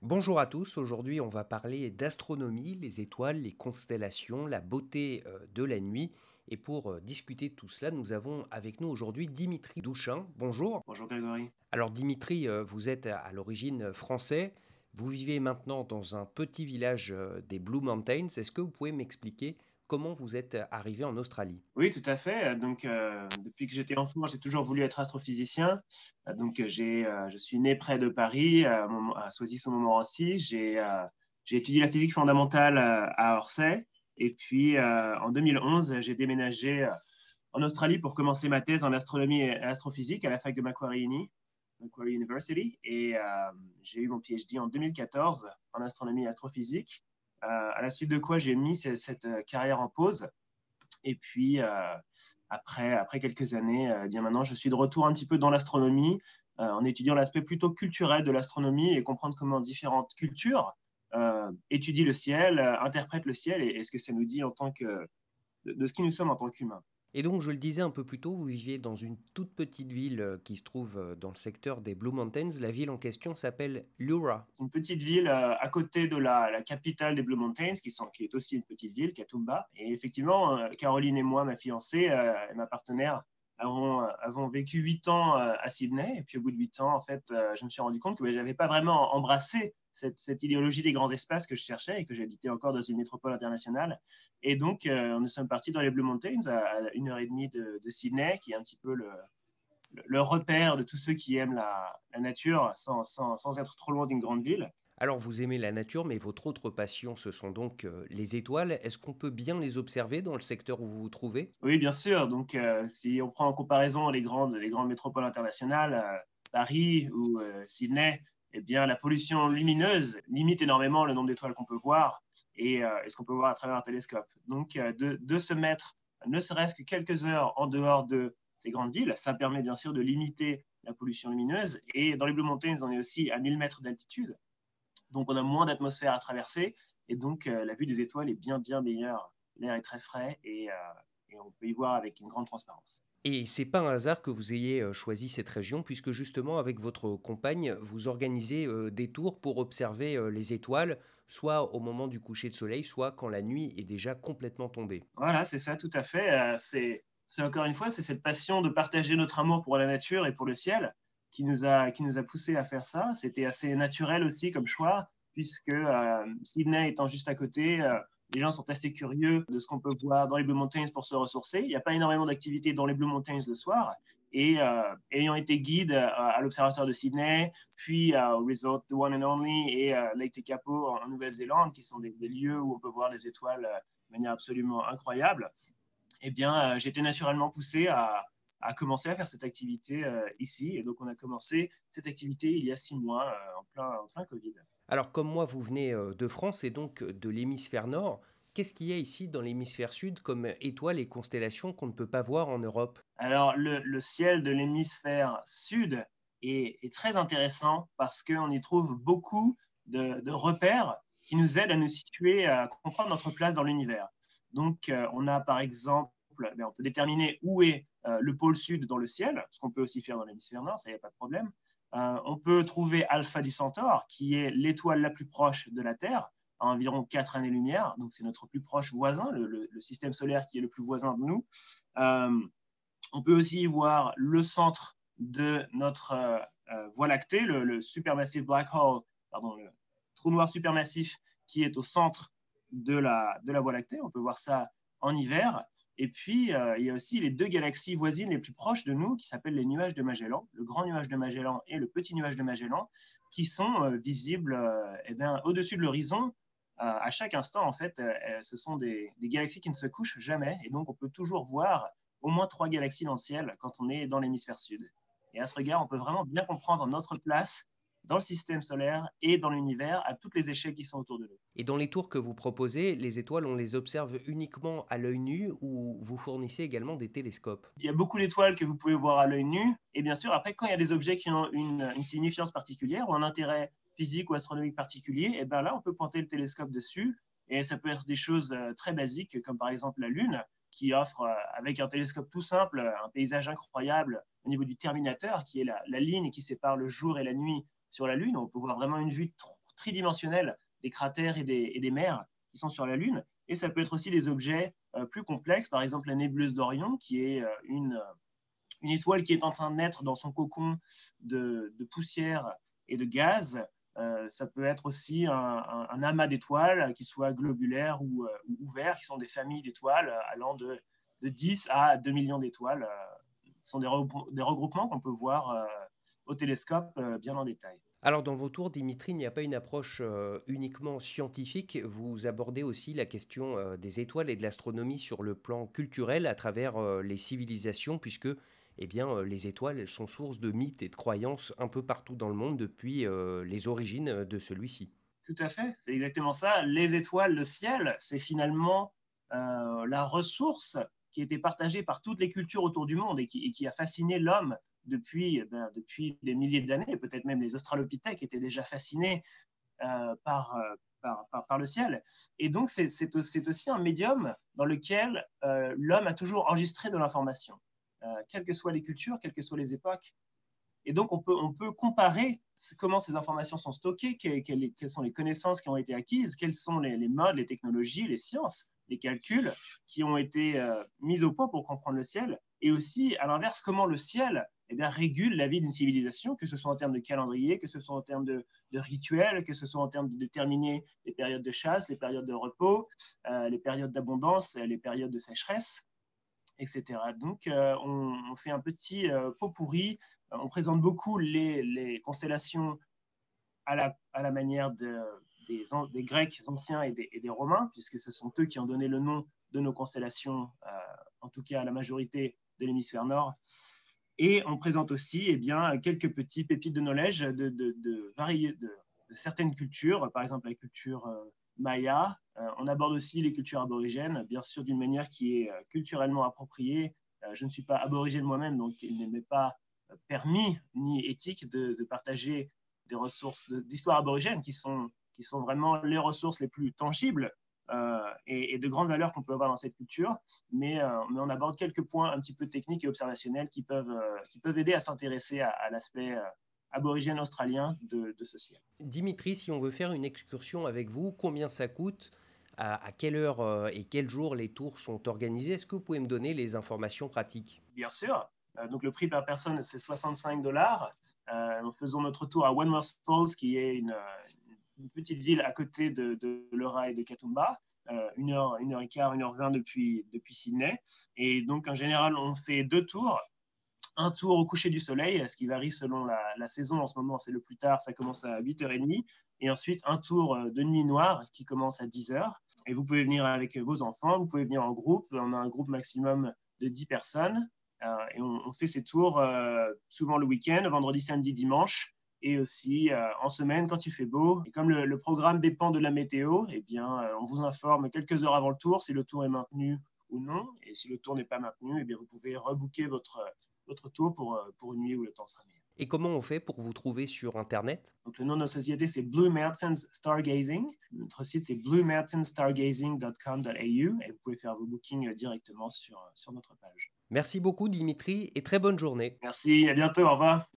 Bonjour à tous, aujourd'hui on va parler d'astronomie, les étoiles, les constellations, la beauté de la nuit. Et pour discuter de tout cela, nous avons avec nous aujourd'hui Dimitri Douchin. Bonjour. Bonjour Grégory. Alors Dimitri, vous êtes à l'origine français, vous vivez maintenant dans un petit village des Blue Mountains. Est-ce que vous pouvez m'expliquer comment vous êtes arrivé en Australie? Oui, tout à fait. Depuis que j'étais enfant, j'ai toujours voulu être astrophysicien. Je suis né près de Paris, à Soisy-sur-Montmorency. J'ai étudié la physique fondamentale à Orsay. Et puis, en 2011, j'ai déménagé en Australie pour commencer ma thèse en astronomie et astrophysique à la fac de Macquarie University. J'ai eu mon PhD en 2014 en astronomie et astrophysique. À la suite de quoi, j'ai mis cette carrière en pause. Et puis, après quelques années, bien maintenant, je suis de retour un petit peu dans l'astronomie, en étudiant l'aspect plutôt culturel de l'astronomie et comprendre comment différentes cultures étudient le ciel, interprètent le ciel et ce que ça nous dit en tant de ce qui nous sommes en tant qu'humains. Et donc, je le disais un peu plus tôt, vous viviez dans une toute petite ville qui se trouve dans le secteur des Blue Mountains. La ville en question s'appelle Leura. Une petite ville à côté de la capitale des Blue Mountains, qui est aussi une petite ville, Katoomba. Et effectivement, Caroline et moi, ma fiancée et ma partenaire, avons vécu 8 ans à Sydney. Et puis au bout de 8 ans, en fait, je me suis rendu compte que je n'avais pas vraiment embrassé cette idéologie des grands espaces que je cherchais et que j'habitais encore dans une métropole internationale. Et donc, nous sommes partis dans les Blue Mountains, à 1 heure et demie de Sydney, qui est un petit peu le repère de tous ceux qui aiment la nature sans être trop loin d'une grande ville. Alors, vous aimez la nature, mais votre autre passion, ce sont donc les étoiles. Est-ce qu'on peut bien les observer dans le secteur où vous vous trouvez? Oui, bien sûr. Si on prend en comparaison les grandes métropoles internationales, Paris ou Sydney, eh bien, la pollution lumineuse limite énormément le nombre d'étoiles qu'on peut voir et ce qu'on peut voir à travers un télescope. De se mettre ne serait-ce que quelques heures en dehors de ces grandes villes, ça permet bien sûr de limiter la pollution lumineuse. Et dans les Blue Mountains, on est aussi à 1000 mètres d'altitude. Donc, on a moins d'atmosphère à traverser. Et donc, la vue des étoiles est bien meilleure. L'air est très frais et on peut y voir avec une grande transparence. Et c'est pas un hasard que vous ayez choisi cette région, puisque justement, avec votre compagne, vous organisez des tours pour observer les étoiles, soit au moment du coucher de soleil, soit quand la nuit est déjà complètement tombée. Voilà, c'est ça, tout à fait. C'est encore une fois, c'est cette passion de partager notre amour pour la nature et pour le ciel qui nous a poussé à faire ça. C'était assez naturel aussi comme choix, puisque Sydney étant juste à côté, les gens sont assez curieux de ce qu'on peut voir dans les Blue Mountains pour se ressourcer. Il n'y a pas énormément d'activités dans les Blue Mountains le soir. Ayant été guide à l'Observatoire de Sydney, puis au Resort The One and Only et Lake Tekapo en Nouvelle-Zélande, qui sont des lieux où on peut voir les étoiles de manière absolument incroyable, eh bien, j'étais naturellement poussé à commencer à faire cette activité ici. Et donc, on a commencé cette activité il y a 6 mois, en plein Covid. Alors, comme moi, vous venez de France et donc de l'hémisphère nord, qu'est-ce qu'il y a ici dans l'hémisphère sud comme étoiles et constellations qu'on ne peut pas voir en Europe? Alors, le ciel de l'hémisphère sud est très intéressant parce qu'on y trouve beaucoup de repères qui nous aident à nous situer, à comprendre notre place dans l'univers. On a par exemple, on peut déterminer où est le pôle sud dans le ciel, ce qu'on peut aussi faire dans l'hémisphère nord, ça, il n'y a pas de problème. On peut trouver Alpha du Centaure, qui est l'étoile la plus proche de la Terre, à environ 4 années-lumière. Donc, c'est notre plus proche voisin, le système solaire qui est le plus voisin de nous. Euh, on peut aussi y voir le centre de notre Voie lactée, le supermassive black hole, pardon, le trou noir supermassif qui est au centre de la Voie lactée. On peut voir ça en hiver. Et puis, il y a aussi les deux galaxies voisines les plus proches de nous qui s'appellent les nuages de Magellan, le grand nuage de Magellan et le petit nuage de Magellan, qui sont visibles au-dessus de l'horizon à chaque instant. En fait, ce sont des galaxies qui ne se couchent jamais. Et donc, on peut toujours voir au moins 3 galaxies dans le ciel quand on est dans l'hémisphère sud. Et à ce regard, on peut vraiment bien comprendre notre place dans le système solaire et dans l'univers à toutes les échelles qui sont autour de nous. Et dans les tours que vous proposez, les étoiles, on les observe uniquement à l'œil nu ou vous fournissez également des télescopes? Il y a beaucoup d'étoiles que vous pouvez voir à l'œil nu. Et bien sûr, après, quand il y a des objets qui ont une signification particulière ou un intérêt physique ou astronomique particulier, et bien là, on peut pointer le télescope dessus. Et ça peut être des choses très basiques, comme par exemple la Lune, qui offre, avec un télescope tout simple, un paysage incroyable au niveau du terminateur, qui est la ligne qui sépare le jour et la nuit sur la Lune. On peut voir vraiment une vue tridimensionnelle des cratères et des mers qui sont sur la Lune. Et ça peut être aussi des objets plus complexes, par exemple la nébuleuse d'Orion, qui est une étoile qui est en train de naître dans son cocon de poussière et de gaz. Ça peut être aussi un amas d'étoiles, qui soit globulaire ou ouvert, qui sont des familles d'étoiles allant de 10 à 2 millions d'étoiles. Ce sont des regroupements qu'on peut voir au télescope bien en détail. Alors dans vos tours, Dimitri, il n'y a pas une approche uniquement scientifique, vous abordez aussi la question des étoiles et de l'astronomie sur le plan culturel à travers les civilisations, puisque eh bien, les étoiles elles sont source de mythes et de croyances un peu partout dans le monde depuis les origines de celui-ci. Tout à fait, c'est exactement ça. Les étoiles, le ciel, c'est finalement la ressource qui a été partagée par toutes les cultures autour du monde et qui a fasciné l'homme depuis des milliers d'années. Peut-être même les australopithèques étaient déjà fascinés par le ciel. Et donc, c'est aussi un médium dans lequel l'homme a toujours enregistré de l'information, quelles que soient les cultures, quelles que soient les époques. Et donc, on peut comparer comment ces informations sont stockées, quelles sont les connaissances qui ont été acquises, quels sont les modes, les technologies, les sciences, les calculs qui ont été mis au point pour comprendre le ciel. Et aussi, à l'inverse, comment le ciel régule la vie d'une civilisation, que ce soit en termes de calendrier, que ce soit en termes de rituels, que ce soit en termes de déterminer les périodes de chasse, les périodes de repos, les périodes d'abondance, les périodes de sécheresse, etc. Donc, on fait un petit pot pourri. On présente beaucoup les constellations à la manière des Grecs anciens et des Romains, puisque ce sont eux qui ont donné le nom de nos constellations, en tout cas à la majorité de l'hémisphère nord. Et on présente aussi quelques petits pépites de knowledge de certaines cultures, par exemple la culture maya. On aborde aussi les cultures aborigènes, bien sûr d'une manière qui est culturellement appropriée. Je ne suis pas aborigène moi-même, donc il ne m'est pas permis ni éthique de partager des ressources d'histoire aborigène qui sont vraiment les ressources les plus tangibles et de grande valeur qu'on peut avoir dans cette culture, mais on aborde quelques points un petit peu techniques et observationnels qui peuvent aider à s'intéresser à l'aspect aborigène australien de ce ciel. Dimitri, si on veut faire une excursion avec vous, combien ça coûte? À quelle heure et quel jour les tours sont organisés? Est-ce que vous pouvez me donner les informations pratiques? Bien sûr. Donc le prix par personne, c'est 65 $. Nous faisons notre tour à Wentworth Falls, qui est une petite ville à côté de Leura et de Katoomba, 1h, 1h15, 1h20 depuis Sydney. Et donc en général, on fait 2 tours. Un tour au coucher du soleil, ce qui varie selon la saison. En ce moment, c'est le plus tard, ça commence à 8h30. Et ensuite, un tour de nuit noire qui commence à 10h. Et vous pouvez venir avec vos enfants, vous pouvez venir en groupe. On a un groupe maximum de 10 personnes. Et on fait ces tours souvent le week-end, vendredi, samedi, dimanche. Et aussi en semaine quand il fait beau. Et comme le programme dépend de la météo, on vous informe quelques heures avant le tour si le tour est maintenu ou non. Et si le tour n'est pas maintenu, vous pouvez rebooker votre tour pour une nuit où le temps sera meilleur. Et comment on fait pour vous trouver sur Internet? Donc, le nom de notre société, c'est Blue Mountains Stargazing. Notre site, c'est bluemountainsstargazing.com.au et vous pouvez faire vos bookings directement sur notre page. Merci beaucoup Dimitri et très bonne journée. Merci, à bientôt, au revoir.